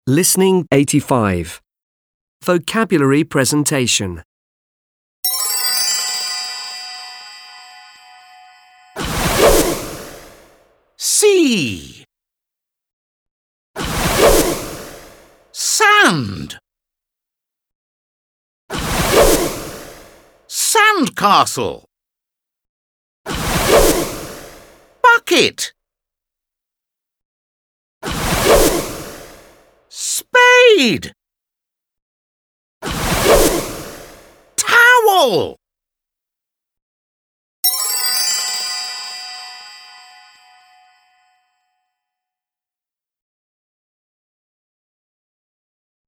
Listening 85. Vocabulary presentation. Sea. Sand. Sandcastle. Bucket. Spade. Towel.